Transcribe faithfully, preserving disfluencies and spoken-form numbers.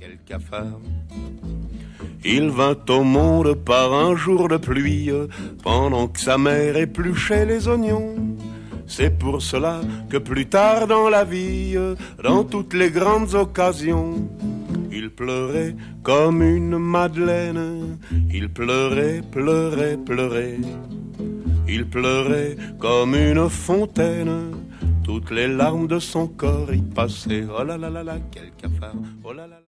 quel cafard. Il vint au monde par un jour de pluie, pendant que sa mère épluchait les oignons. C'est pour cela que plus tard dans la vie, dans toutes les grandes occasions, il pleurait comme une madeleine. Il pleurait, pleurait, pleurait. Il pleurait comme une fontaine. Toutes les larmes de son corps y passaient. Oh là là là là, quel cafard. Oh là là.